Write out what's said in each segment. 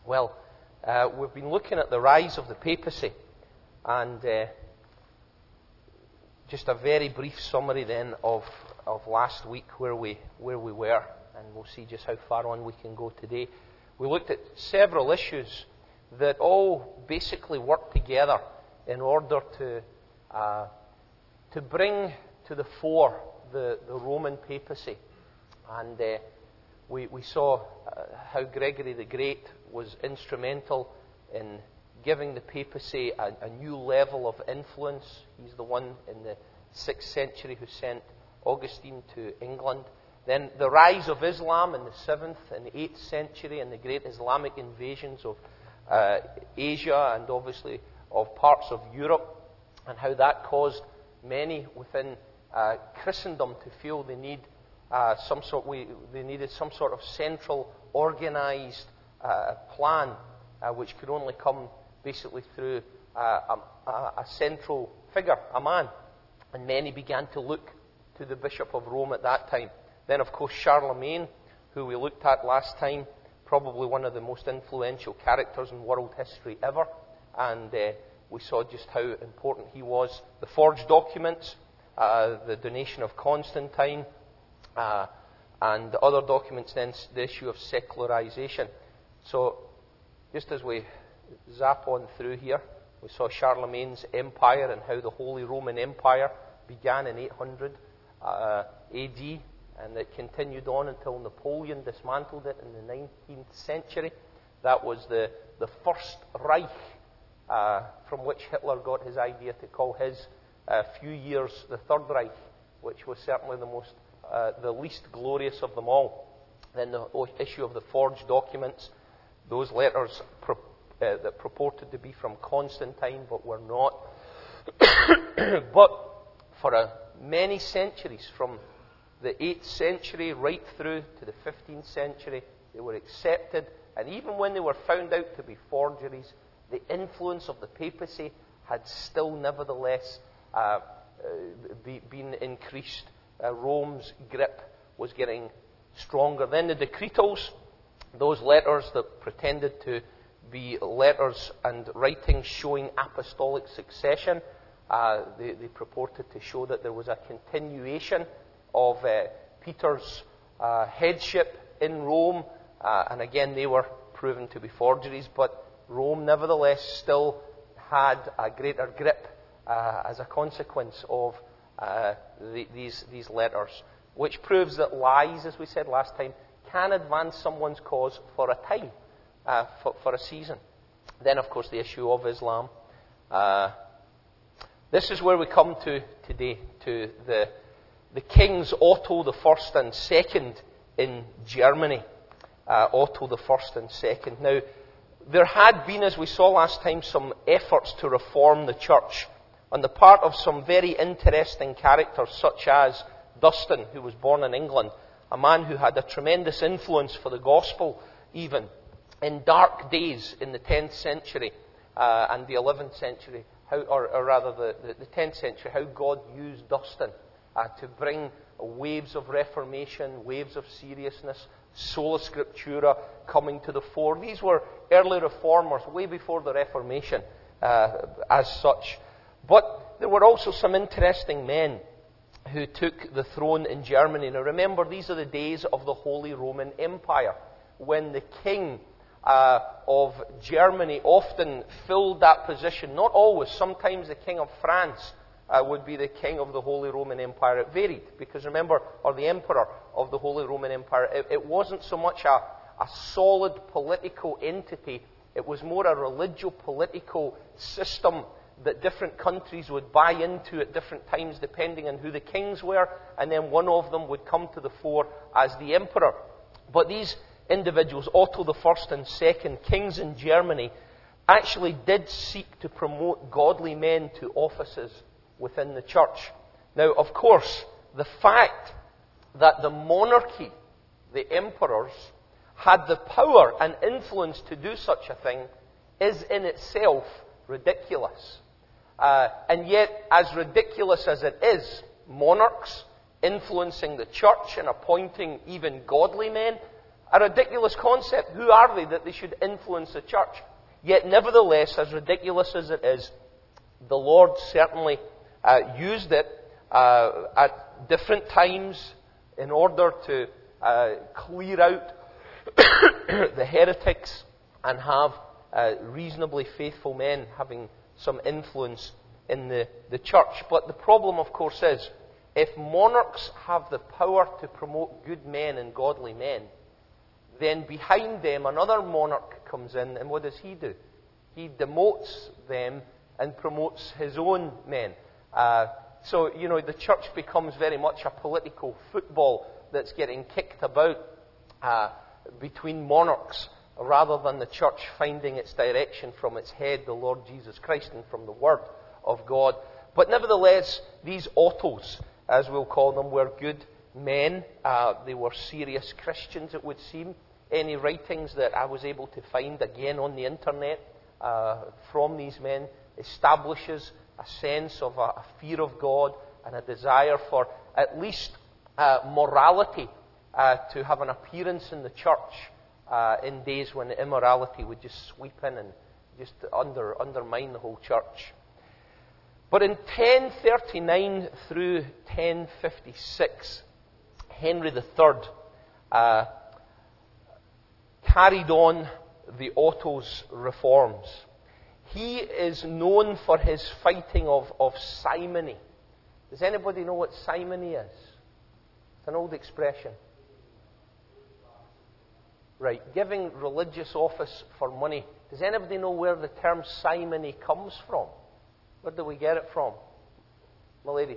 Well, we've been looking at the rise of the papacy, and just a very brief summary then of last week where we were, and we'll see just how far on we can go today. We looked at several issues that all basically work together in order to bring to the fore the Roman papacy. And we saw how Gregory the Great was instrumental in giving the papacy a new level of influence. He's the one in the 6th century who sent Augustine to England. Then the rise of Islam in the 7th and 8th century, and the great Islamic invasions of Asia and obviously of parts of Europe, and how that caused many within Christendom to feel they needed some sort of central, organized plan, which could only come basically through a central figure, a man. And many began to look to the Bishop of Rome at that time. Then, of course, Charlemagne, who we looked at last time, probably one of the most influential characters in world history ever. And we saw just how important he was. The forged documents, the donation of Constantine, and other documents, then the issue of secularization. So, just as we zap on through here, we saw Charlemagne's empire and how the Holy Roman Empire began in 800 AD, and it continued on until Napoleon dismantled it in the 19th century. That was the First Reich, from which Hitler got his idea to call his few years the Third Reich, which was certainly the least glorious of them all. Then the issue of the forged documents, those letters that purported to be from Constantine but were not. But for many centuries, from the 8th century right through to the 15th century, they were accepted. And even when they were found out to be forgeries, the influence of the papacy had still nevertheless been increased. Rome's grip was getting stronger. Then the decretals, those letters that pretended to be letters and writings showing apostolic succession, they purported to show that there was a continuation of Peter's headship in Rome, and again they were proven to be forgeries, but Rome nevertheless still had a greater grip as a consequence of these letters, which proves that lies, as we said last time, can advance someone's cause for a time, for a season. Then, of course, the issue of Islam. This is where we come to today, to the kings Otto I and II in Germany. Otto I and II. Now, there had been, as we saw last time, some efforts to reform the church on the part of some very interesting characters, such as Dunstan, who was born in England, a man who had a tremendous influence for the gospel, even in dark days in the 10th century and the 11th century, or rather the 10th century, how God used Dunstan to bring waves of reformation, waves of seriousness, sola scriptura coming to the fore. These were early reformers, way before the Reformation as such. But there were also some interesting men who took the throne in Germany. Now remember, these are the days of the Holy Roman Empire, when the king of Germany often filled that position. Not always. Sometimes the king of France would be the king of the Holy Roman Empire. It varied, because remember, or the emperor of the Holy Roman Empire, it wasn't so much a solid political entity. It was more a religio-political system that different countries would buy into at different times, depending on who the kings were, and then one of them would come to the fore as the emperor. But these individuals, Otto I and II, kings in Germany, actually did seek to promote godly men to offices within the church. Now, of course, the fact that the monarchy, the emperors, had the power and influence to do such a thing is in itself ridiculous. And yet, as ridiculous as it is, monarchs influencing the church and appointing even godly men, A ridiculous concept. Who are they that they should influence the church? Yet, nevertheless, as ridiculous as it is, the Lord certainly used it at different times in order to clear out the heretics and have reasonably faithful men having some influence in the church. But the problem, of course, is if monarchs have the power to promote good men and godly men, then behind them another monarch comes in, and what does he do? He demotes them and promotes his own men. So, the church becomes very much a political football that's getting kicked about between monarchs, rather than the church finding its direction from its head, the Lord Jesus Christ, and from the Word of God. But nevertheless, these autos, as we'll call them, were good men. They were serious Christians, it would seem. Any writings that I was able to find, again on the internet, from these men, establishes a sense of a fear of God and a desire for at least morality to have an appearance in the church in days when immorality would just sweep in and just undermine the whole church. But in 1039 through 1056, Henry III carried on the Otto's reforms. He is known for his fighting of simony. Does anybody know what simony is? It's an old expression. Right, giving religious office for money. Does anybody know where the term simony comes from? Where do we get it from? My ladies.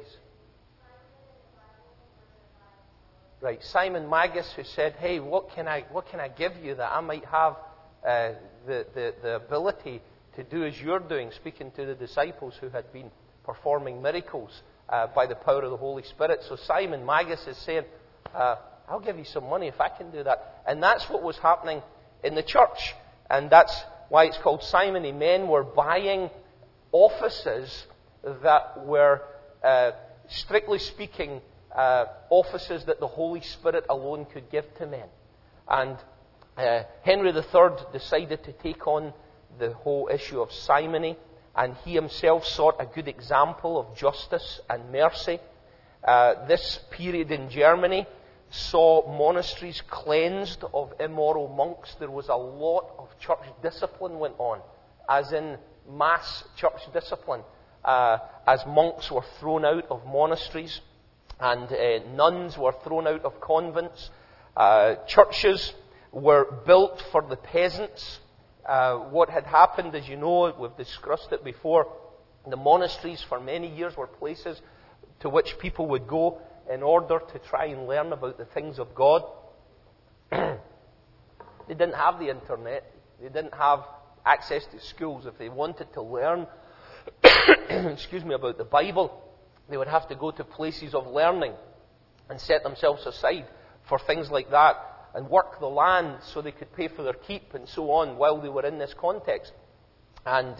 Right, Simon Magus, who said, "Hey, what can I give you that I might have the ability to do as you're doing?" Speaking to the disciples who had been performing miracles by the power of the Holy Spirit. So Simon Magus is saying, "I'll give you some money if I can do that." And that's what was happening in the church, and that's why it's called simony. Men were buying offices that were, strictly speaking, offices that the Holy Spirit alone could give to men. And Henry III decided to take on the whole issue of simony, and he himself sought a good example of justice and mercy. This period in Germany saw monasteries cleansed of immoral monks. There was a lot of church discipline went on, as in mass church discipline, as monks were thrown out of monasteries and nuns were thrown out of convents. Churches were built for the peasants. What had happened, as you know, we've discussed it before, the monasteries for many years were places to which people would go in order to try and learn about the things of God. They didn't have the internet. They didn't have access to schools. If they wanted to learn about the Bible, they would have to go to places of learning and set themselves aside for things like that and work the land so they could pay for their keep and so on while they were in this context. And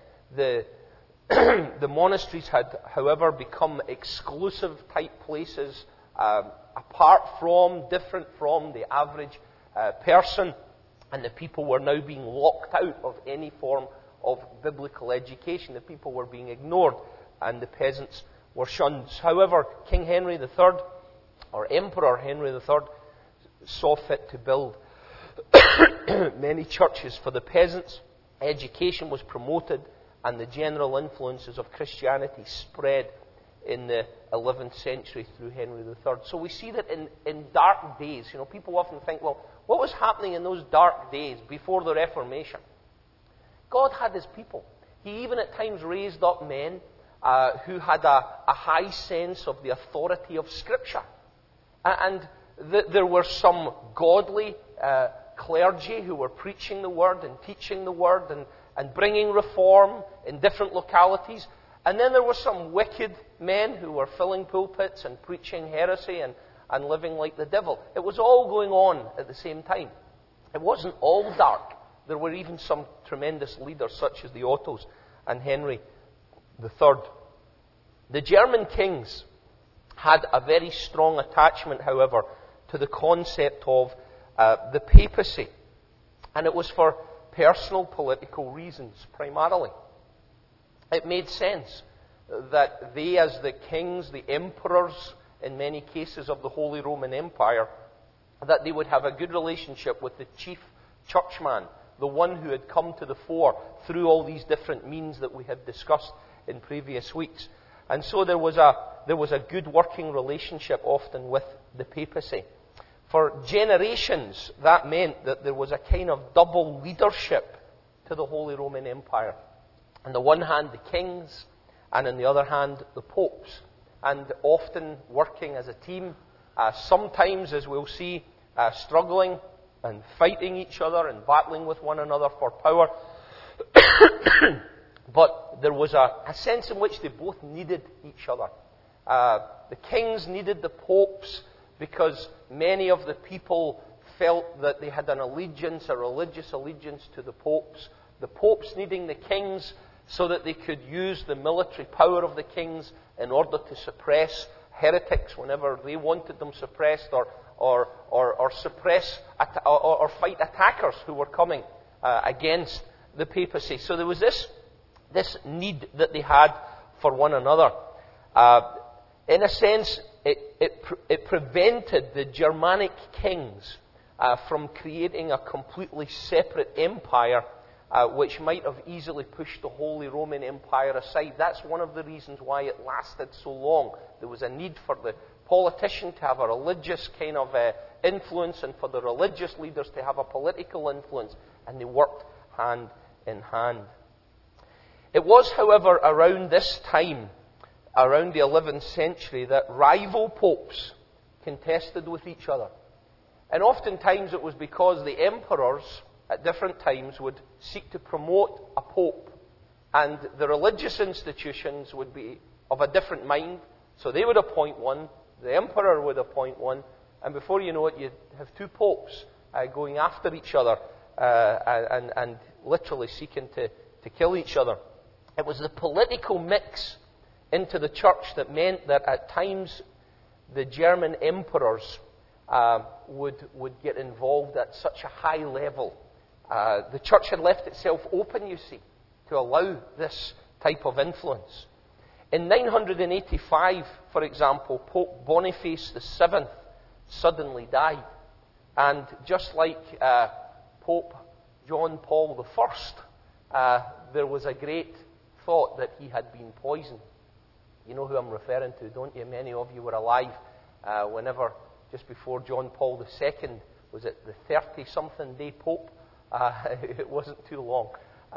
the monasteries had, however, become exclusive type places, different from the average person, and the people were now being locked out of any form of biblical education. The people were being ignored, and the peasants were shunned. However, King Henry III, or Emperor Henry III, saw fit to build many churches for the peasants. Education was promoted, and the general influences of Christianity spread in the 11th century through Henry III. So we see that in dark days, people often think, well, what was happening in those dark days before the Reformation? God had His people. He even at times raised up men who had a high sense of the authority of Scripture. And there were some godly clergy who were preaching the Word and teaching the Word and bringing reform in different localities. And then there were some wicked men who were filling pulpits and preaching heresy and living like the devil. It was all going on at the same time. It wasn't all dark. There were even some tremendous leaders such as the Ottos and Henry III. The German kings had a very strong attachment, however, to the concept of the papacy. And it was for personal political reasons, primarily. It made sense that they, as the kings, the emperors, in many cases of the Holy Roman Empire, that they would have a good relationship with the chief churchman, the one who had come to the fore through all these different means that we had discussed in previous weeks. And so there was a good working relationship often with the papacy. For generations, that meant that there was a kind of double leadership to the Holy Roman Empire. On the one hand, the kings, and on the other hand, the popes. And often working as a team, sometimes, as we'll see, struggling and fighting each other and battling with one another for power. But there was a sense in which they both needed each other. The kings needed the popes because many of the people felt that they had an allegiance, a religious allegiance to the popes. The popes needing the kings so that they could use the military power of the kings in order to suppress heretics whenever they wanted them suppressed, or suppress or fight attackers who were coming against the papacy. So there was this need that they had for one another. In a sense, it prevented the Germanic kings from creating a completely separate empire, which might have easily pushed the Holy Roman Empire aside. That's one of the reasons why it lasted so long. There was a need for the politician to have a religious kind of influence, and for the religious leaders to have a political influence, and they worked hand in hand. It was, however, around this time, around the 11th century, that rival popes contested with each other. And oftentimes it was because the emperors at different times would seek to promote a pope, and the religious institutions would be of a different mind, so they would appoint one, the emperor would appoint one, and before you know it, you'd have two popes going after each other and literally seeking to kill each other. It was the political mix into the church that meant that at times the German emperors would get involved at such a high level. The church had left itself open, you see, to allow this type of influence. In 985, for example, Pope Boniface VII suddenly died. And just like Pope John Paul I, there was a great thought that he had been poisoned. You know who I'm referring to, don't you? Many of you were alive whenever, just before John Paul II, was it the 30-something day Pope? It wasn't too long.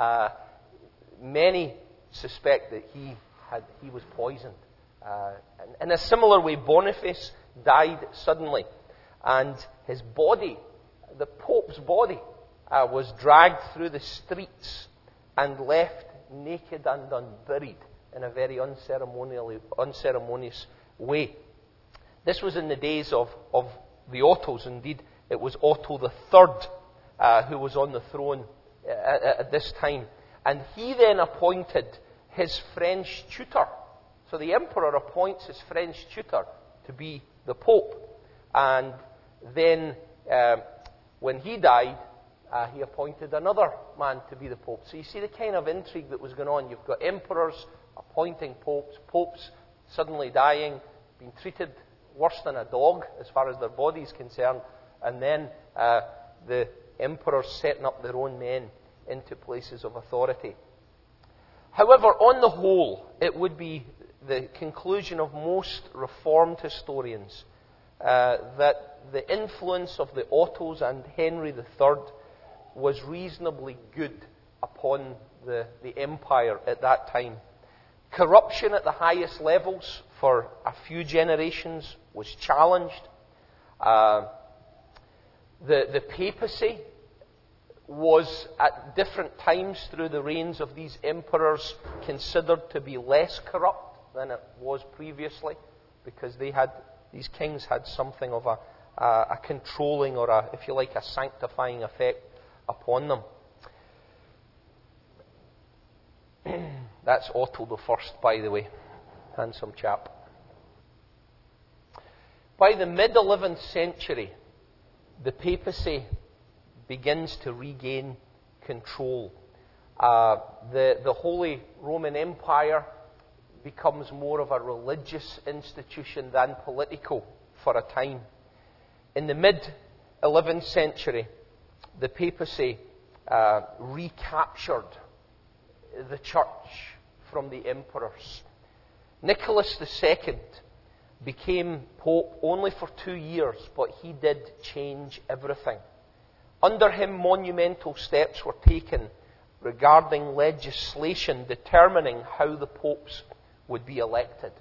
Many suspect that he was poisoned. In a similar way, Boniface died suddenly, and his body, the Pope's body, was dragged through the streets and left naked and unburied in a very unceremonious way. This was in the days of the Ottos. Indeed, it was Otto III who was on the throne at this time. And he then appointed his French tutor. So the emperor appoints his French tutor to be the pope. And then when he died, he appointed another man to be the pope. So you see the kind of intrigue that was going on. You've got emperors appointing popes, popes suddenly dying, being treated worse than a dog as far as their body is concerned, and then the emperors setting up their own men into places of authority. However, on the whole, it would be the conclusion of most Reformed historians that the influence of the Ottos and Henry III was reasonably good upon the empire at that time. Corruption at the highest levels for a few generations was challenged. The papacy was at different times through the reigns of these emperors considered to be less corrupt than it was previously, because these kings had something of a controlling or if you like, a sanctifying effect upon them. That's Otto I, by the way. Handsome chap. By the mid-11th century, the papacy begins to regain control. The Holy Roman Empire becomes more of a religious institution than political for a time. In the mid-11th century, the papacy recaptured the church from the emperors. Nicholas II became pope only for 2 years, but he did change everything. Under him, monumental steps were taken regarding legislation determining how the popes would be elected.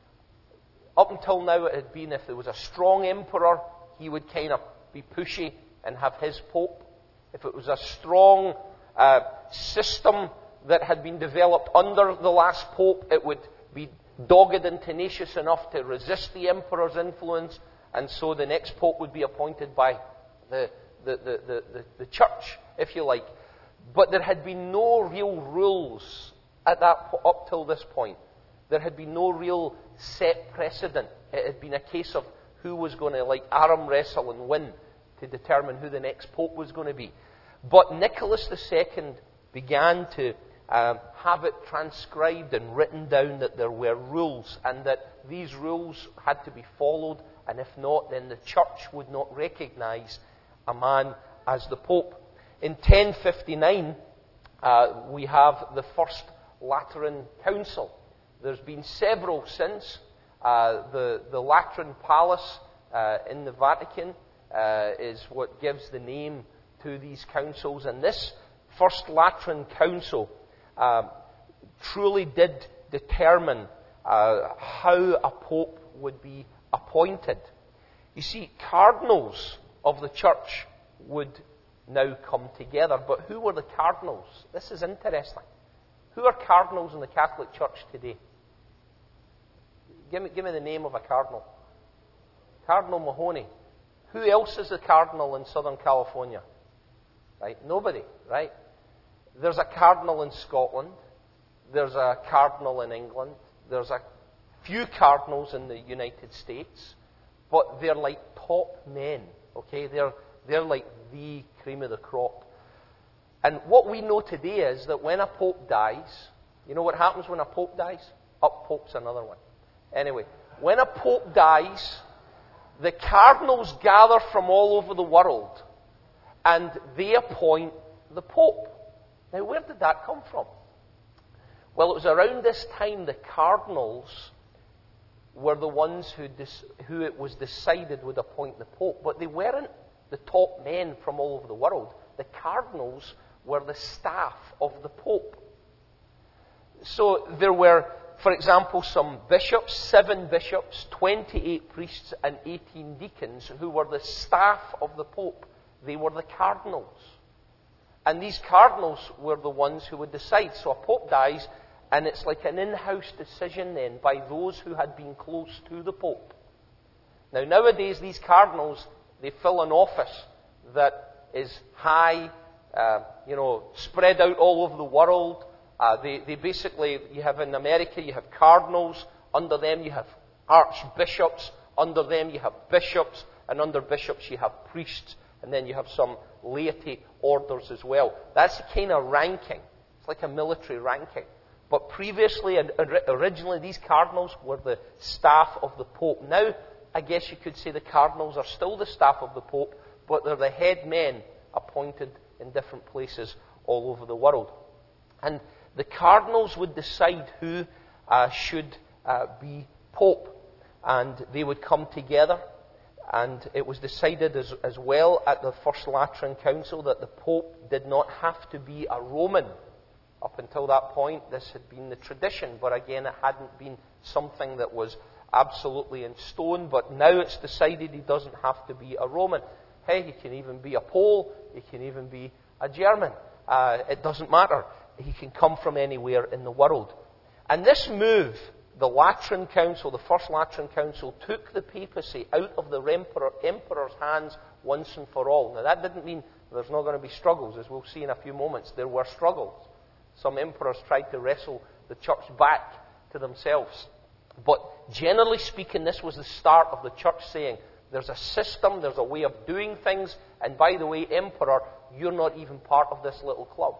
Up until now, it had been if there was a strong emperor, he would kind of be pushy and have his pope. If it was a strong system that had been developed under the last pope, it would be dogged and tenacious enough to resist the emperor's influence, and so the next pope would be appointed by the church, if you like. But there had been no real rules up till this point. There had been no real set precedent. It had been a case of who was going to arm wrestle and win to determine who the next pope was going to be. But Nicholas II began to have it transcribed and written down that there were rules, and that these rules had to be followed, and if not, then the church would not recognize a man as the pope. In 1059, we have the First Lateran Council. There's been several since. The Lateran Palace in the Vatican is what gives the name to these councils. And this First Lateran Council truly did determine how a pope would be appointed. You see, cardinals of the church would now come together. But who were the cardinals? This is interesting. Who are cardinals in the Catholic Church today? Give me the name of a cardinal. Cardinal Mahony. Who else is a cardinal in Southern California? Right? Nobody, right? There's a cardinal in Scotland. There's a cardinal in England. There's a few cardinals in the United States. But they're like top men, okay? They're like the cream of the crop. And what we know today is that when a pope dies, you know what happens when a pope dies? Up popes another one. Anyway, when a pope dies, the cardinals gather from all over the world and they appoint the pope. Now, where did that come from? Well, it was around this time the cardinals were the ones who it was decided would appoint the pope, but they weren't the top men from all over the world. The cardinals were the staff of the pope. So there were, for example, some bishops, 7 bishops, 28 priests, and 18 deacons who were the staff of the pope. They were the cardinals. And these cardinals were the ones who would decide. So a pope dies, and it's like an in-house decision then by those who had been close to the pope. Now, nowadays, these cardinals, they fill an office that is high, spread out all over the world. They basically, you have in America, you have cardinals. Under them, you have archbishops. Under them, you have bishops. And under bishops, you have priests. And then you have some laity orders as well. That's the kind of ranking. It's like a military ranking. But previously and originally, these cardinals were the staff of the Pope. Now, I guess you could say the cardinals are still the staff of the Pope, but they're the head men appointed in different places all over the world. And the cardinals would decide who should be Pope. And they would come together. And it was decided as well at the First Lateran Council that the Pope did not have to be a Roman. Up until that point, this had been the tradition, but again, it hadn't been something that was absolutely in stone. But now it's decided he doesn't have to be a Roman. Hey, he can even be a Pole, he can even be a German. It doesn't matter. He can come from anywhere in the world. And this move, the Lateran Council, the First Lateran Council, took the papacy out of the emperor's hands once and for all. Now, that didn't mean there's not going to be struggles, as we'll see in a few moments. There were struggles. Some emperors tried to wrestle the church back to themselves. But generally speaking, this was the start of the church saying, There's a system, there's a way of doing things, and by the way, Emperor, you're not even part of this little club.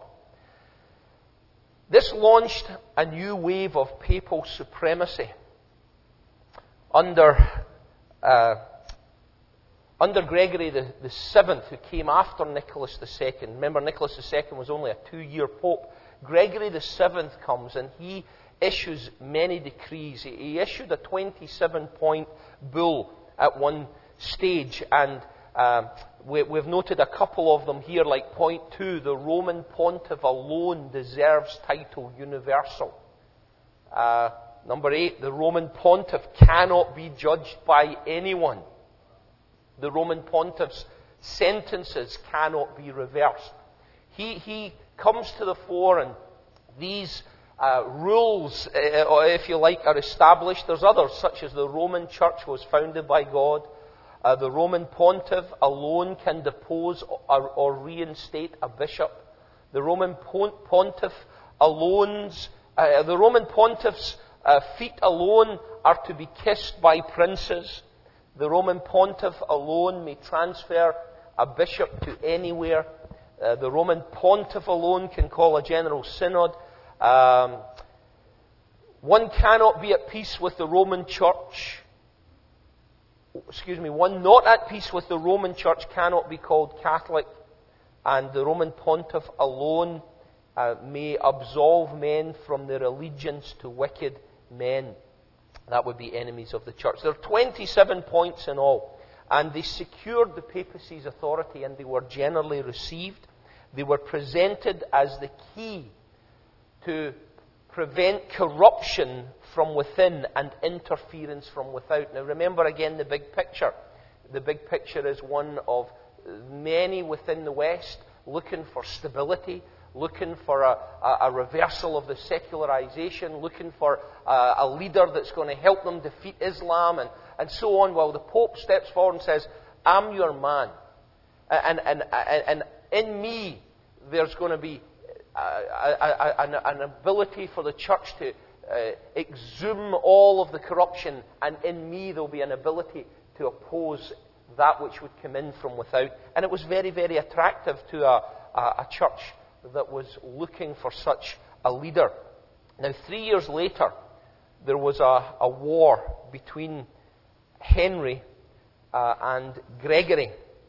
This launched a new wave of papal supremacy under Gregory the Seventh, who came after Nicholas II. Remember, Nicholas II was only a 2-year pope. Gregory the Seventh comes and he issues many decrees. He issued a 27-point bull at one stage, and we've noted a couple of them here, like point 2, the Roman pontiff alone deserves title universal. Number 8, the Roman pontiff cannot be judged by anyone. The Roman pontiff's sentences cannot be reversed. He comes to the fore, and these rules, if you like, are established. There's others, such as the Roman Church was founded by God. The Roman pontiff alone can depose or reinstate a bishop. The Roman pontiff's feet alone are to be kissed by princes. The Roman pontiff alone may transfer a bishop to anywhere. The Roman pontiff alone can call a general synod. One cannot be at peace with the Roman Church. One not at peace with the Roman Church cannot be called Catholic. And the Roman pontiff alone may absolve men from their allegiance to wicked men. That would be enemies of the church. There are 27 points in all. And they secured the papacy's authority, and they were generally received. They were presented as the key to prevent corruption from within and interference from without. Now remember again the big picture. The big picture is one of many within the West looking for stability, looking for a reversal of the secularization, looking for a leader that's going to help them defeat Islam, and so on. Well, the Pope steps forward and says, I'm your man. And in me, there's going to be an ability for the church to exhume all of the corruption, and in me there'll be an ability to oppose that which would come in from without. And it was very, very attractive to a church that was looking for such a leader. Now, 3 years later, there was a war between Henry and Gregory.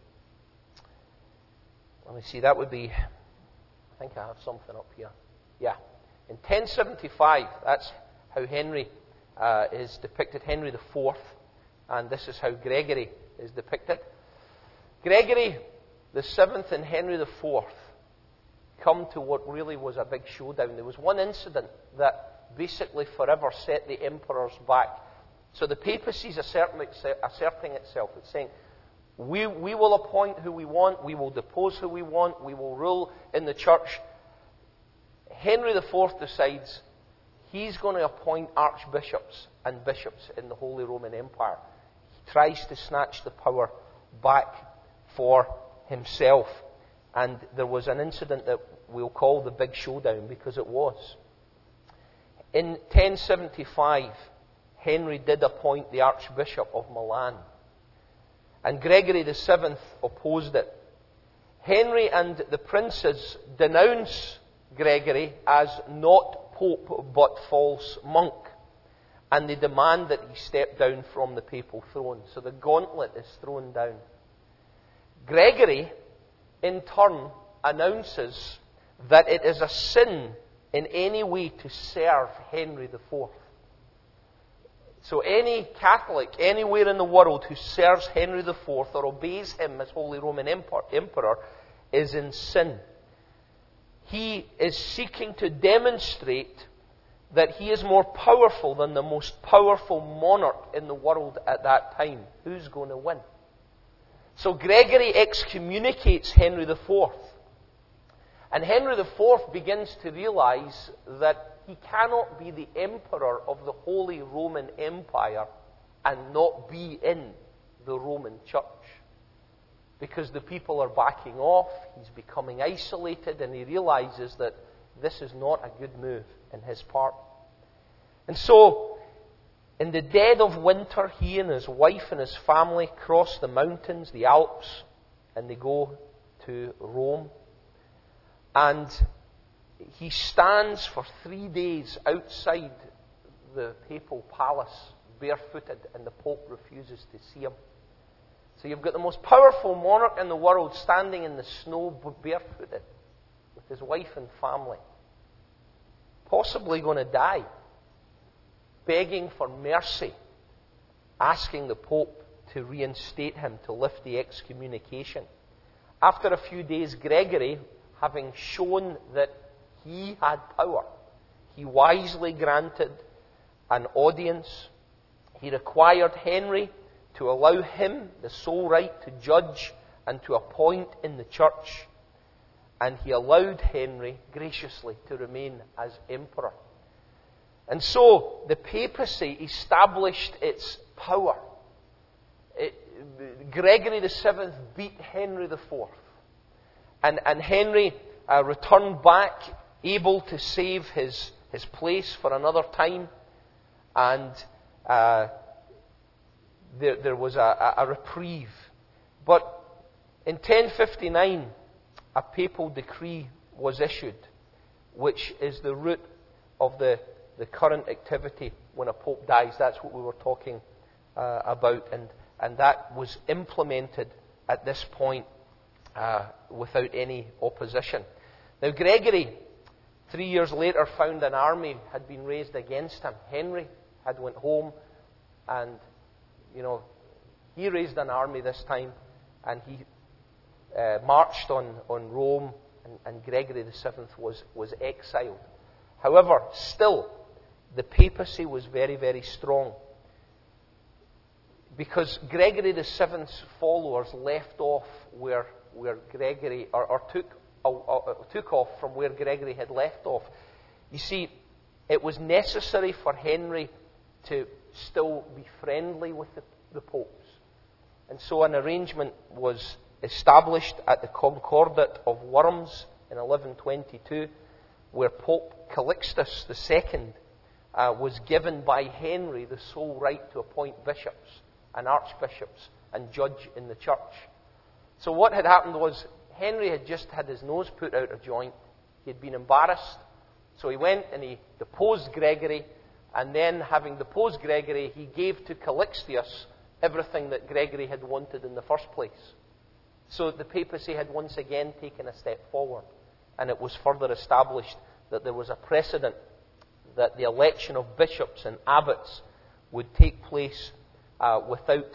Let me see, that would be... I think I have something up here. Yeah. In 1075, that's how Henry is depicted, Henry IV, and this is how Gregory is depicted. Gregory the Seventh and Henry IV come to what really was a big showdown. There was one incident that basically forever set the emperors back. So the papacy is asserting itself. It's saying, we will appoint who we want, we will depose who we want, we will rule in the church. Henry IV decides he's going to appoint archbishops and bishops in the Holy Roman Empire. He tries to snatch the power back for himself. And there was an incident that we'll call the Big Showdown, because it was. In 1075, Henry did appoint the Archbishop of Milan. And Gregory VII opposed it. Henry and the princes denounce Gregory as not pope but false monk. And they demand that he step down from the papal throne. So the gauntlet is thrown down. Gregory, in turn, announces that it is a sin in any way to serve Henry IV. So any Catholic anywhere in the world who serves Henry IV or obeys him as Holy Roman Emperor is in sin. He is seeking to demonstrate that he is more powerful than the most powerful monarch in the world at that time. Who's going to win? So Gregory excommunicates Henry IV. And Henry IV begins to realize that he cannot be the emperor of the Holy Roman Empire and not be in the Roman Church. Because the people are backing off, he's becoming isolated, and he realizes that this is not a good move in his part. And so, In the dead of winter, he and his wife and his family cross the mountains, the Alps, and they go to Rome. And he stands for 3 days outside the papal palace, barefooted, and the Pope refuses to see him. So you've got the most powerful monarch in the world standing in the snow, barefooted, with his wife and family, possibly going to die, begging for mercy, asking the Pope to reinstate him, to lift the excommunication. After a few days, Gregory, having shown that he had power, he wisely granted an audience. He required Henry to allow him the sole right to judge and to appoint in the church. And he allowed Henry graciously to remain as emperor. And so the papacy established its power. Gregory VII beat Henry IV. And Henry returned back, able to save his place for another time. And there was a reprieve. But in 1059, a papal decree was issued, which is the root of the current activity when a pope dies. That's what we were talking about. And that was implemented at this point without any opposition. Now, Gregory, 3 years later, found an army had been raised against him. Henry had went home, and, he raised an army this time, and he marched on Rome, and Gregory VII was exiled. However, still, the papacy was very, very strong, because Gregory VII's followers left off where Gregory, or took off from where Gregory had left off. You see, it was necessary for Henry to still be friendly with the popes. And so an arrangement was established at the Concordat of Worms in 1122, where Pope Calixtus II was given by Henry the sole right to appoint bishops and archbishops and judge in the church. So what had happened was Henry had just had his nose put out of joint. He had been embarrassed. So he went and he deposed Gregory, and then, having deposed Gregory, he gave to Calixtus everything that Gregory had wanted in the first place. So the papacy had once again taken a step forward, and it was further established that there was a precedent that the election of bishops and abbots would take place without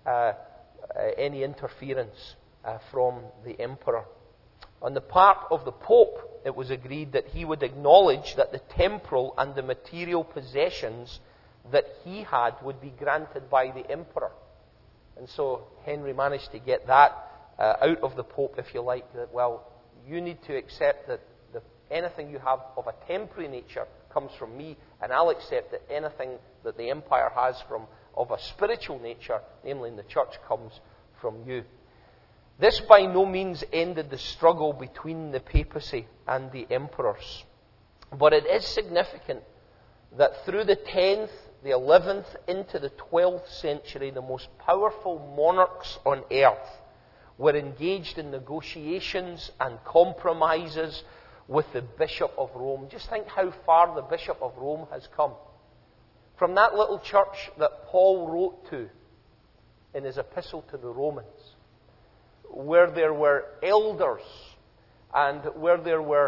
any interference from the emperor. On the part of the Pope, it was agreed that he would acknowledge that the temporal and the material possessions that he had would be granted by the emperor. And so Henry managed to get that out of the Pope, if you like, that, well, you need to accept that anything you have of a temporary nature comes from me, and I'll accept that anything that the empire has of a spiritual nature, namely in the church, comes from you. This by no means ended the struggle between the papacy and the emperors. But it is significant that through the 10th, the 11th, into the 12th century, the most powerful monarchs on earth were engaged in negotiations and compromises with the Bishop of Rome. Just think how far the Bishop of Rome has come. From that little church that Paul wrote to in his epistle to the Romans, where there were elders and where there were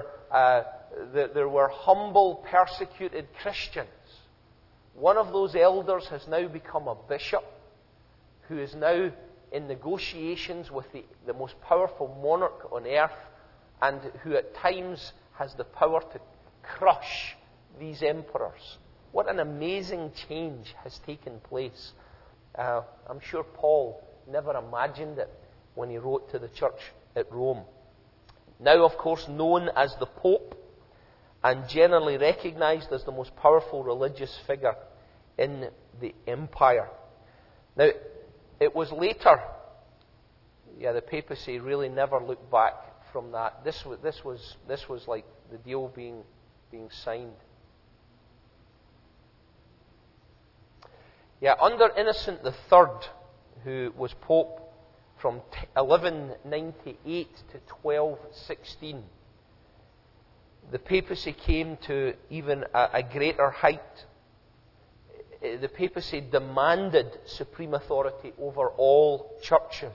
humble, persecuted Christians. One of those elders has now become a bishop who is now in negotiations with the most powerful monarch on earth, and who at times has the power to crush these emperors. What an amazing change has taken place. I'm sure Paul never imagined it when he wrote to the church at Rome. Now, of course, known as the Pope, and generally recognized as the most powerful religious figure in the empire. Now, it was later, the papacy really never looked back from that. This was like the deal being signed. Yeah, under Innocent III, who was Pope from 1198 to 1216, the papacy came to even a greater height. The papacy demanded supreme authority over all churches.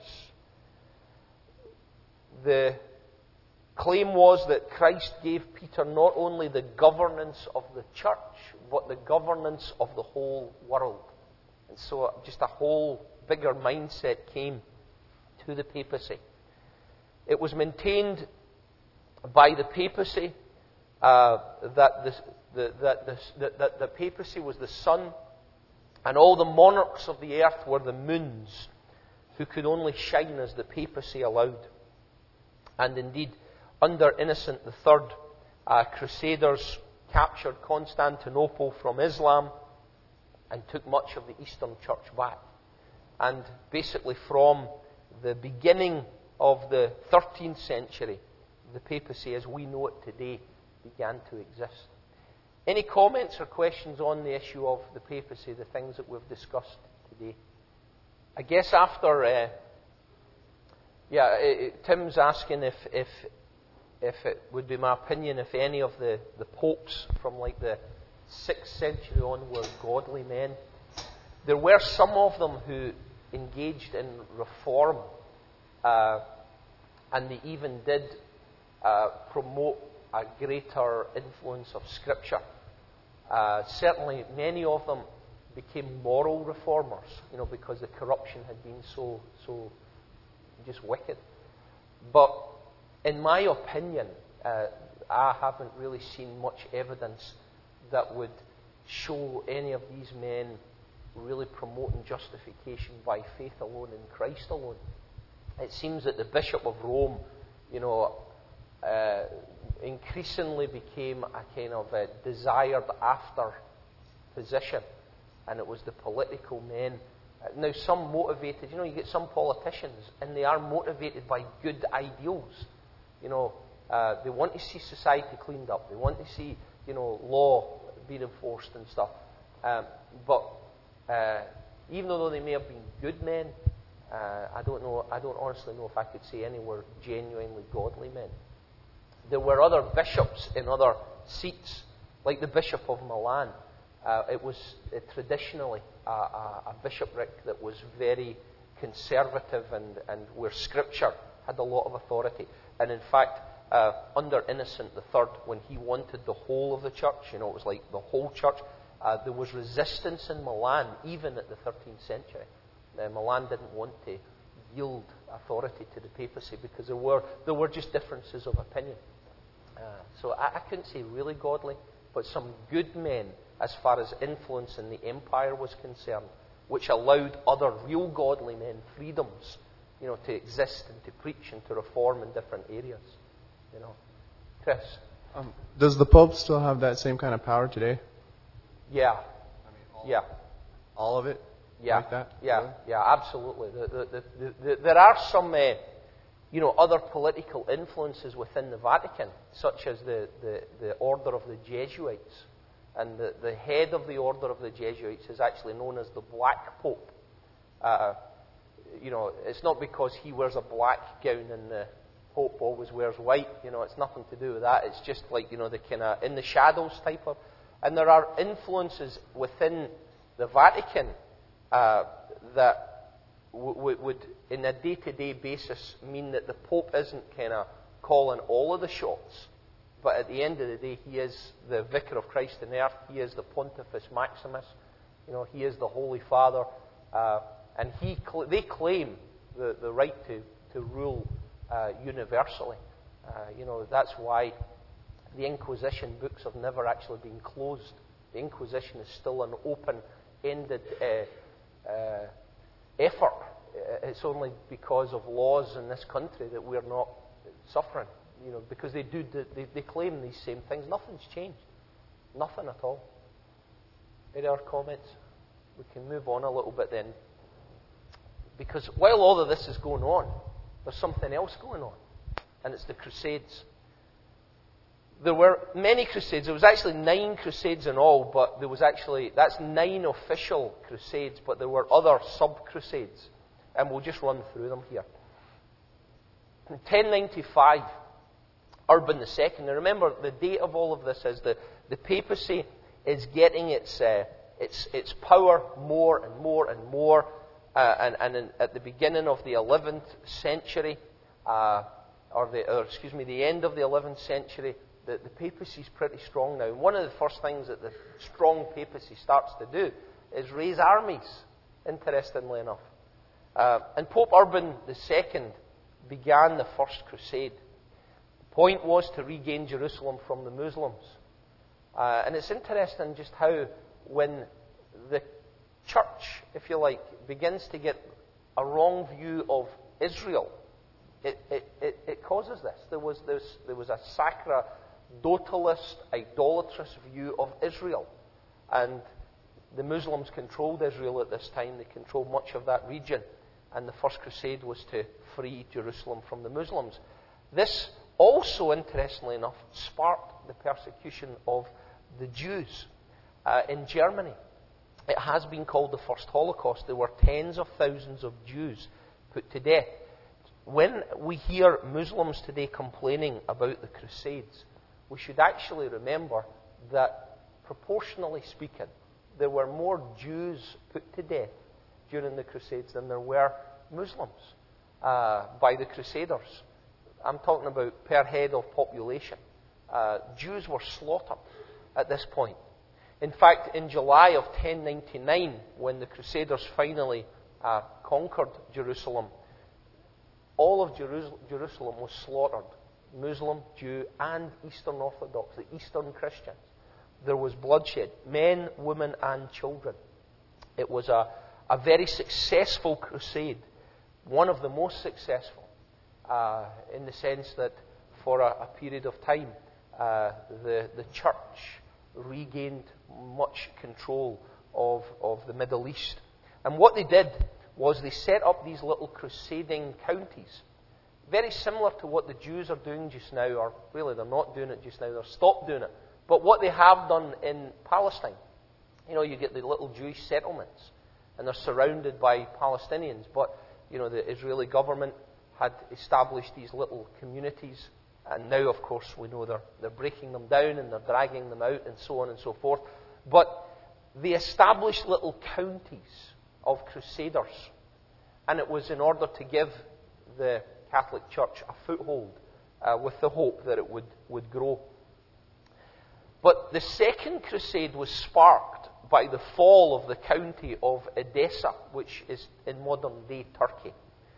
The claim was that Christ gave Peter not only the governance of the church, but the governance of the whole world. And so just a whole bigger mindset came to the papacy. It was maintained by the papacy that the papacy was the sun, and all the monarchs of the earth were the moons, who could only shine as the papacy allowed. And indeed, under Innocent III, Crusaders captured Constantinople from Islam and took much of the Eastern Church back. And basically from the beginning of the 13th century, the papacy as we know it today began to exist. Any comments or questions on the issue of the papacy, the things that we've discussed today? I guess after, Tim's asking if it would be my opinion if any of the popes from like the 6th century on were godly men. There were some of them who engaged in reform, and they even did promote a greater influence of Scripture. Certainly, many of them became moral reformers, because the corruption had been so just wicked. But in my opinion, I haven't really seen much evidence that would show any of these men really promoting justification by faith alone in Christ alone. It seems that the Bishop of Rome, increasingly became a kind of a desired after position, and it was the political men. Now, some motivated, you get some politicians, and they are motivated by good ideals. They want to see society cleaned up. They want to see, law being enforced and stuff. But even though they may have been good men, I don't honestly know if I could say any were genuinely godly men. There were other bishops in other seats, like the Bishop of Milan. It was traditionally a bishopric that was very conservative and where Scripture had a lot of authority. And in fact, under Innocent III, when he wanted the whole of the church, it was like the whole church, there was resistance in Milan, even at the 13th century. Milan didn't want to yield authority to the papacy because there were just differences of opinion. So I couldn't say really godly, but some good men as far as influence in the empire was concerned, which allowed other real godly men freedoms, to exist and to preach and to reform in different areas. Chris? Does the Pope still have that same kind of power today? Yeah. All of it? Yeah. Like that? Yeah, absolutely. There are some, other political influences within the Vatican, such as the Order of the Jesuits. And the head of the Order of the Jesuits is actually known as the Black Pope. It's not because he wears a black gown and the Pope always wears white. It's nothing to do with that. It's just like, the kind of in the shadows type of. And there are influences within the Vatican that would, in a day-to-day basis, mean that the Pope isn't kind of calling all of the shots. But at the end of the day, he is the Vicar of Christ on earth. He is the Pontifex Maximus. He is the Holy Father. And they claim the right to rule universally. That's why the Inquisition books have never actually been closed. The Inquisition is still an open-ended effort. It's only because of laws in this country that we're not suffering. Because they claim these same things. Nothing's changed. Nothing at all. Any other comments? We can move on a little bit then. Because while all of this is going on, there's something else going on. And it's the Crusades. there were many crusades. There was actually 9 crusades in all, but that's 9 official crusades, but there were other sub-crusades. And we'll just run through them here. In 1095, Urban II, now remember the date of all of this is the papacy is getting its power more and more and more, at the beginning of the 11th century, the end of the 11th century, the papacy is pretty strong now. And one of the first things that the strong papacy starts to do is raise armies, interestingly enough. And Pope Urban II began the First Crusade. The point was to regain Jerusalem from the Muslims. And it's interesting just how when the church, if you like, begins to get a wrong view of Israel, it causes this. There was a sacerdotalist, idolatrous view of Israel. And the Muslims controlled Israel at this time. They controlled much of that region. And the First Crusade was to free Jerusalem from the Muslims. This also, interestingly enough, sparked the persecution of the Jews in Germany. It has been called the First Holocaust. There were tens of thousands of Jews put to death. When we hear Muslims today complaining about the Crusades, we should actually remember that, proportionally speaking, there were more Jews put to death during the Crusades than there were Muslims by the Crusaders. I'm talking about per head of population. Jews were slaughtered at this point. In fact, in July of 1099, when the Crusaders finally conquered Jerusalem, all of Jerusalem was slaughtered. Muslim, Jew, and Eastern Orthodox, the Eastern Christians. There was bloodshed, men, women, and children. It was a very successful crusade, one of the most successful, in the sense that for a period of time, the church regained much control of the Middle East. And what they did was they set up these little crusading counties, very similar to what the Jews are doing just now, or really they're not doing it just now, they've stopped doing it. But what they have done in Palestine, you get the little Jewish settlements, and they're surrounded by Palestinians. But, the Israeli government had established these little communities, and now, of course, we know they're breaking them down and they're dragging them out and so on and so forth. But they established little counties of crusaders, and it was in order to give the Catholic Church a foothold with the hope that it would grow. But the Second Crusade was sparked by the fall of the county of Edessa, which is in modern-day Turkey.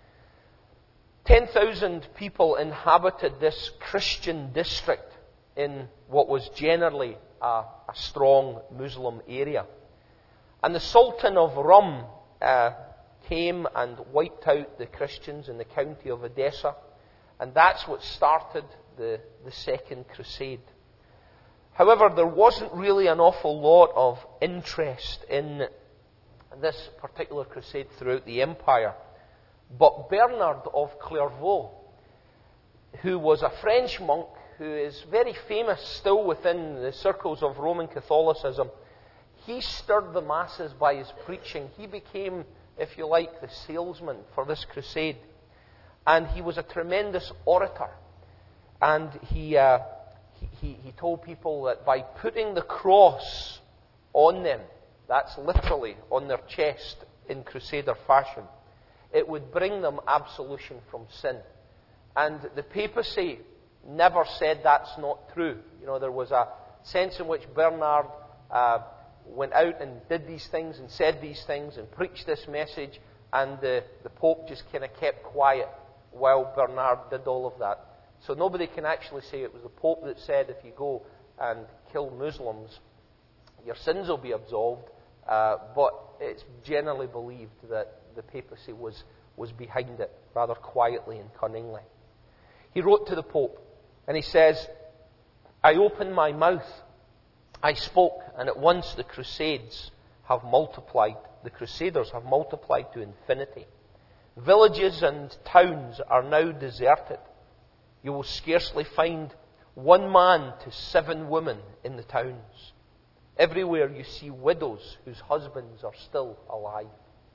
10,000 people inhabited this Christian district in what was generally a strong Muslim area. And the Sultan of Rum came and wiped out the Christians in the county of Edessa, and that's what started the Second Crusade. However, there wasn't really an awful lot of interest in this particular crusade throughout the empire. But Bernard of Clairvaux, who was a French monk who is very famous still within the circles of Roman Catholicism, he stirred the masses by his preaching. He became, if you like, the salesman for this crusade. And he was a tremendous orator. And he told people that by putting the cross on them, that's literally on their chest in Crusader fashion, it would bring them absolution from sin. And the papacy never said that's not true. There was a sense in which Bernard went out and did these things and said these things and preached this message, and the Pope just kind of kept quiet while Bernard did all of that. So nobody can actually say it was the Pope that said if you go and kill Muslims, your sins will be absolved. But it's generally believed that the papacy was behind it, rather quietly and cunningly. He wrote to the Pope, and he says, "I opened my mouth, I spoke, and at once the Crusades have multiplied. The Crusaders have multiplied to infinity. Villages and towns are now deserted. You will scarcely find 1 man to 7 women in the towns. Everywhere you see widows whose husbands are still alive.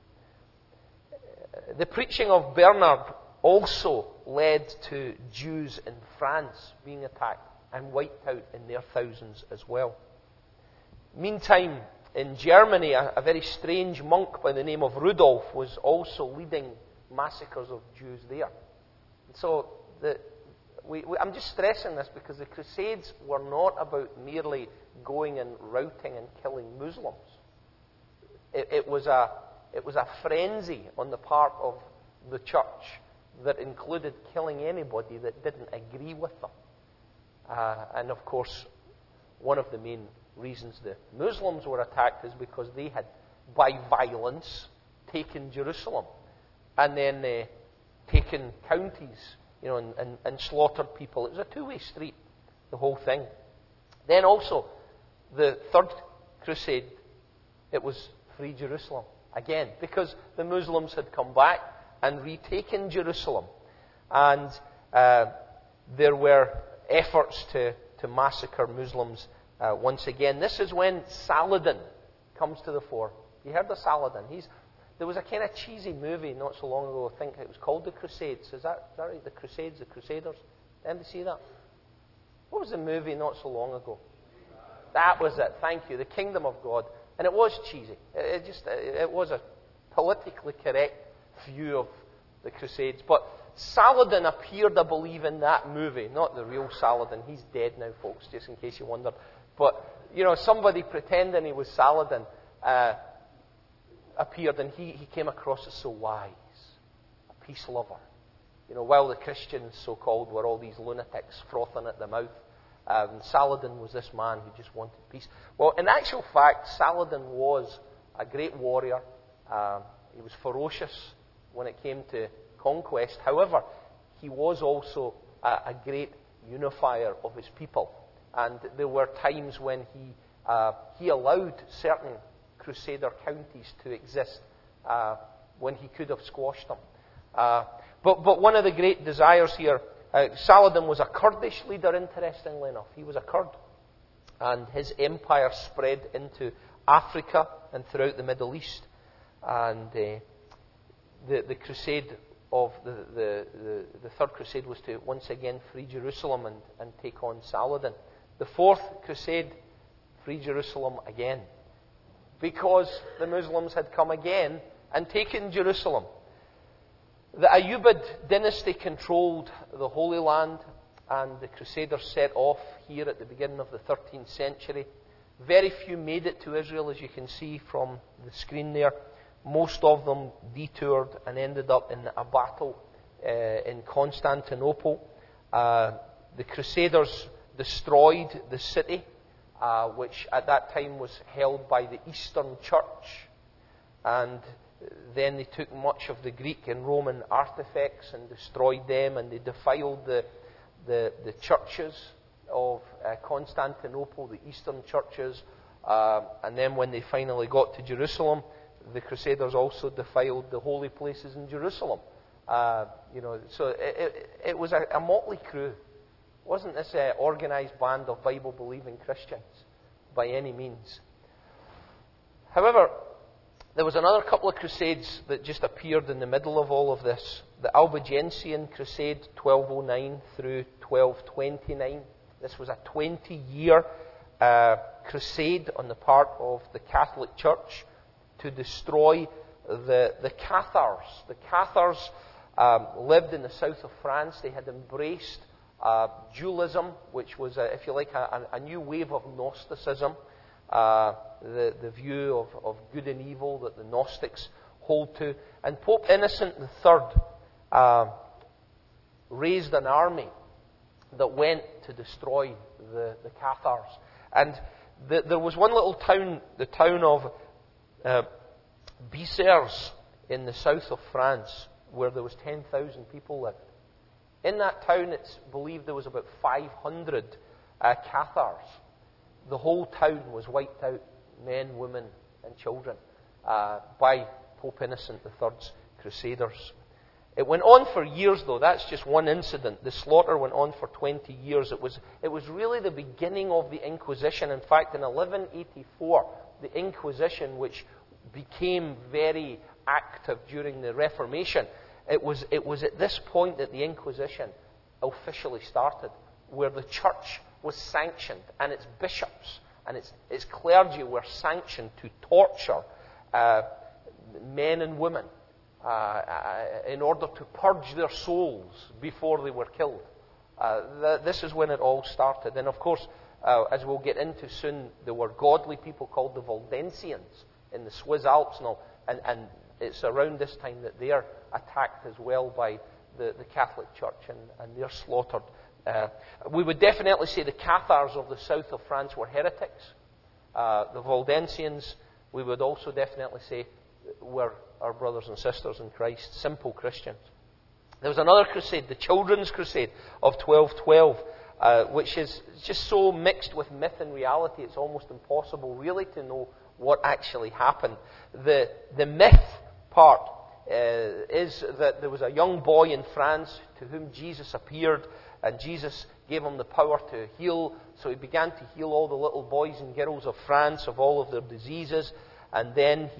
The preaching of Bernard also led to Jews in France being attacked and wiped out in their thousands as well. Meantime, in Germany, a very strange monk by the name of Rudolf was also leading massacres of Jews there. So I'm just stressing this because the Crusades were not about merely going and routing and killing Muslims. It was a frenzy on the part of the church that included killing anybody that didn't agree with them. And of course, one of the main reasons the Muslims were attacked is because they had, by violence, taken Jerusalem and then taken counties, and slaughtered people. It was a two-way street, the whole thing. Then also, the Third Crusade, it was Free Jerusalem. Again, because the Muslims had come back and retaken Jerusalem. And there were efforts to massacre Muslims once again. This is when Saladin comes to the fore. You heard of Saladin? There was a kind of cheesy movie not so long ago, I think it was called The Crusades. Is that right? The Crusades, The Crusaders? Anybody see that? What was the movie not so long ago? That was it, thank you. The Kingdom of God. And it was cheesy. It was a politically correct view of the Crusades. But Saladin appeared, I believe, in that movie. Not the real Saladin. He's dead now, folks, just in case you wondered. But, somebody pretending he was Saladin appeared, and he came across as so wise, a peace lover. While the Christians, so-called, were all these lunatics frothing at the mouth, Saladin was this man who just wanted peace. Well, in actual fact, Saladin was a great warrior. He was ferocious when it came to conquest. However, he was also a great unifier of his people. And there were times when he allowed certain Crusader counties to exist when he could have squashed them. But one of the great desires here, Saladin was a Kurdish leader, interestingly enough. He was a Kurd. And his empire spread into Africa and throughout the Middle East. And the crusade of the Third Crusade was to once again free Jerusalem and take on Saladin. The Fourth Crusade, free Jerusalem again. Because the Muslims had come again and taken Jerusalem. The Ayyubid dynasty controlled the Holy Land, and the Crusaders set off here at the beginning of the 13th century. Very few made it to Israel, as you can see from the screen there. Most of them detoured and ended up in a battle in Constantinople. The Crusaders destroyed the city, which at that time was held by the Eastern Church. And then they took much of the Greek and Roman artifacts and destroyed them, and they defiled the churches of Constantinople, the Eastern churches. And then when they finally got to Jerusalem, the Crusaders also defiled the holy places in Jerusalem. So it was a motley crew. It wasn't this organized band of Bible-believing Christians by any means. However, there was another couple of crusades that just appeared in the middle of all of this. The Albigensian Crusade, 1209 through 1229. This was a 20-year crusade on the part of the Catholic Church to destroy the Cathars. The Cathars lived in the south of France. They had embraced dualism, which was, if you like, a new wave of Gnosticism. The view of good and evil that the Gnostics hold to. And Pope Innocent III raised an army that went to destroy the Cathars. And there was one little town, the town of Bicers in the south of France, where there was 10,000 people lived. In that town, it's believed there was about 500 Cathars. The whole town was wiped out, men, women, and children, by Pope Innocent III's Crusaders. It went on for years, though. That's just one incident. The slaughter went on for 20 years. It was really the beginning of the Inquisition. In fact, in 1184, the Inquisition, which became very active during the Reformation, it was at this point that the Inquisition officially started, where the church was sanctioned, and its bishops and its clergy were sanctioned to torture men and women in order to purge their souls before they were killed. This is when it all started. And of course, as we'll get into soon, there were godly people called the Waldensians in the Swiss Alps now, and it's around this time that they are attacked as well by the Catholic Church, and they're slaughtered. We would definitely say the Cathars of the south of France were heretics. The Waldensians, we would also definitely say, were our brothers and sisters in Christ, simple Christians. There was another crusade, the Children's Crusade of 1212, which is just so mixed with myth and reality, it's almost impossible really to know what actually happened. The myth part is that there was a young boy in France to whom Jesus appeared, and Jesus gave him the power to heal, so he began to heal all the little boys and girls of France of all of their diseases, and then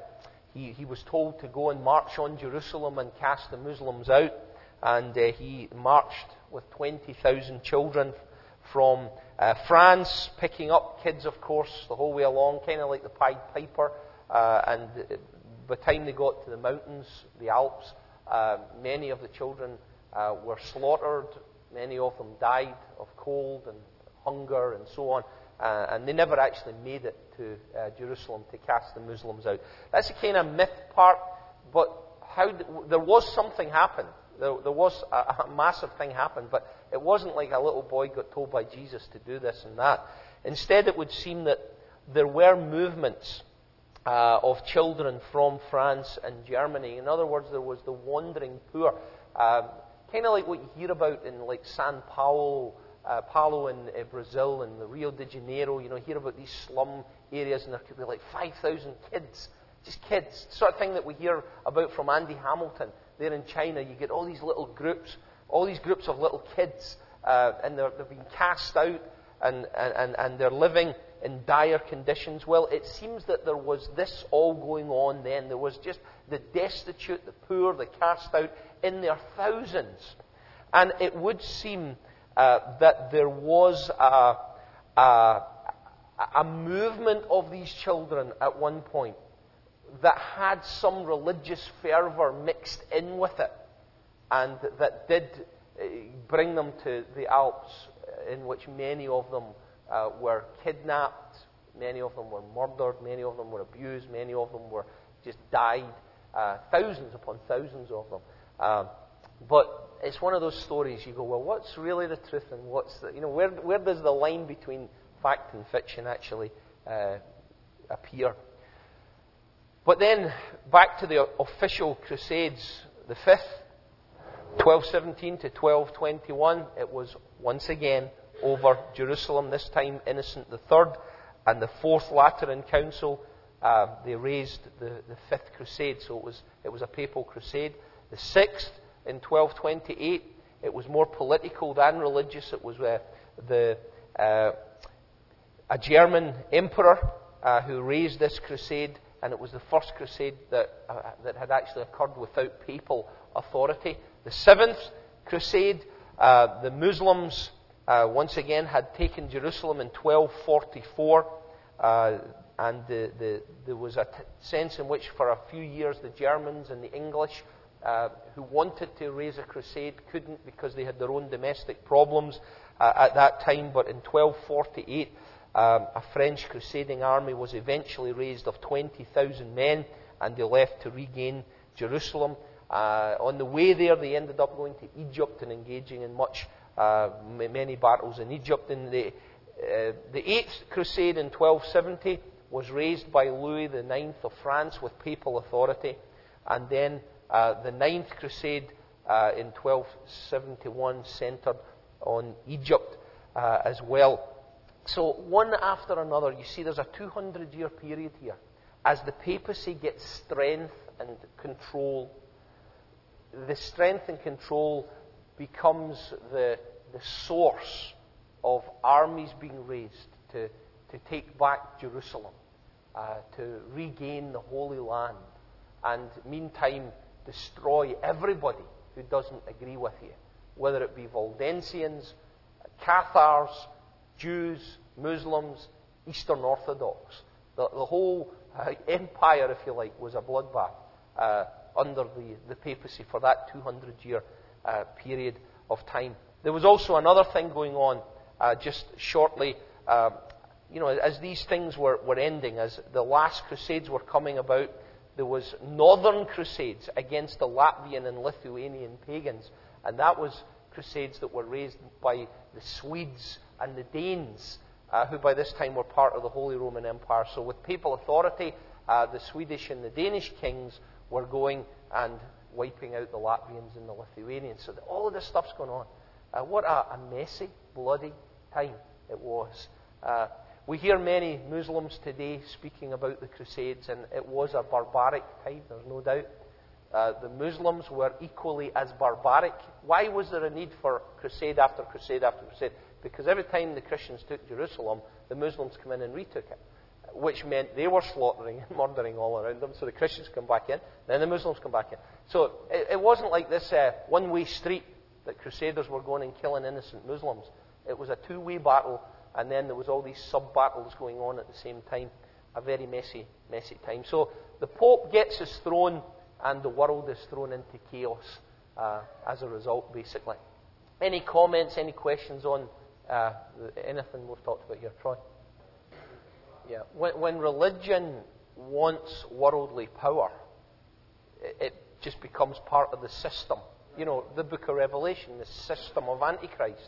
he was told to go and march on Jerusalem and cast the Muslims out, and he marched with 20,000 children from France, picking up kids, of course, the whole way along, kind of like the Pied Piper, and by the time they got to the mountains, the Alps, many of the children were slaughtered, many of them died of cold and hunger and so on. And they never actually made it to Jerusalem to cast the Muslims out. That's the kind of myth part, but there was something happened. There was a massive thing happened, but it wasn't like a little boy got told by Jesus to do this and that. Instead, it would seem that there were movements of children from France and Germany. In other words, there was the wandering poor. Kind of like what you hear about in like São Paulo, in Brazil, and the Rio de Janeiro. You hear about these slum areas, and there could be like 5,000 kids, just kids. The sort of thing that we hear about from Andy Hamilton there in China. You get all these little groups, all these groups of little kids, and they've been cast out, and they're living in dire conditions. Well, it seems that there was this all going on then. There was just the destitute, the poor, the cast out in their thousands. And it would seem that there was a movement of these children at one point that had some religious fervour mixed in with it, and that did bring them to the Alps, in which many of them were kidnapped, many of them were murdered, many of them were abused, many of them were just died, thousands upon thousands of them. But it's one of those stories you go, well, what's really the truth, and what's the, where does the line between fact and fiction actually appear? But then, back to the official crusades, the fifth, 1217 to 1221, it was once again over Jerusalem, this time Innocent III, and the Fourth Lateran Council, they raised the Fifth Crusade, so it was a papal crusade. The sixth, in 1228, it was more political than religious. It was a German emperor who raised this crusade, and it was the first crusade that had actually occurred without papal authority. The seventh crusade, the Muslims once again had taken Jerusalem in 1244, and there was a sense in which for a few years the Germans and the English who wanted to raise a crusade couldn't, because they had their own domestic problems at that time. But in 1248, a French crusading army was eventually raised of 20,000 men, and they left to regain Jerusalem. On the way there, they ended up going to Egypt and engaging in many battles in Egypt. And the Eighth Crusade in 1270 was raised by Louis IX of France with papal authority, and then the Ninth Crusade in 1271 centred on Egypt as well. So one after another, you see there's a 200-year period here as the papacy gets strength and control. the strength and control becomes the source of armies being raised to take back Jerusalem, to regain the Holy Land, and meantime destroy everybody who doesn't agree with you, whether it be Valdensians, Cathars, Jews, Muslims, Eastern Orthodox. The whole empire, if you like, was a bloodbath under the papacy for that 200-year period of time. There was also another thing going on just shortly, as these things were ending, as the last crusades were coming about. There was northern crusades against the Latvian and Lithuanian pagans, and that was crusades that were raised by the Swedes and the Danes, who by this time were part of the Holy Roman Empire. So with papal authority, the Swedish and the Danish kings were going and wiping out the Latvians and the Lithuanians. So all of this stuff's going on. What a messy, bloody time it was. We hear many Muslims today speaking about the Crusades, and it was a barbaric time, there's no doubt. The Muslims were equally as barbaric. Why was there a need for crusade after crusade after crusade? Because every time the Christians took Jerusalem, the Muslims come in and retook it, which meant they were slaughtering and murdering all around them. So the Christians come back in, then the Muslims come back in. So it wasn't like this one-way street that crusaders were going and killing innocent Muslims. It was a two-way battle, and then there was all these sub-battles going on at the same time. A very messy, messy time. So the Pope gets his throne, and the world is thrown into chaos as a result, basically. Any comments, any questions on anything we've talked about here? Troy? Yeah. When religion wants worldly power, it just becomes part of the system. The book of Revelation, the system of Antichrist.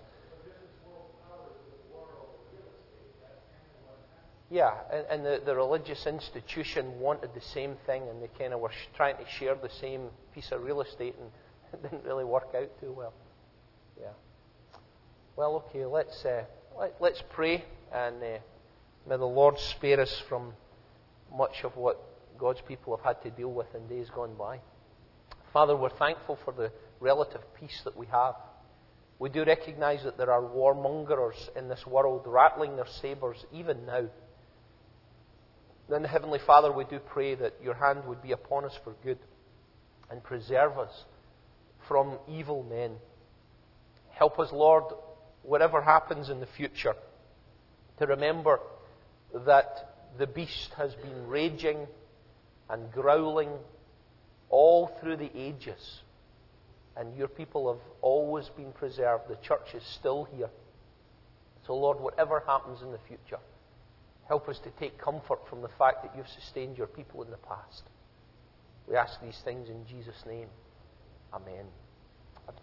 Yeah, and the religious institution wanted the same thing, and they kind of were trying to share the same piece of real estate, and it didn't really work out too well. Yeah. Well, okay, let's pray, and may the Lord spare us from much of what God's people have had to deal with in days gone by. Father, we're thankful for the relative peace that we have. We do recognize that there are warmongers in this world rattling their sabers even now. Then, Heavenly Father, we do pray that your hand would be upon us for good and preserve us from evil men. Help us, Lord, whatever happens in the future, to remember that the beast has been raging and growling all through the ages, and your people have always been preserved. The church is still here. So, Lord, whatever happens in the future, help us to take comfort from the fact that you've sustained your people in the past. We ask these things in Jesus' name. Amen.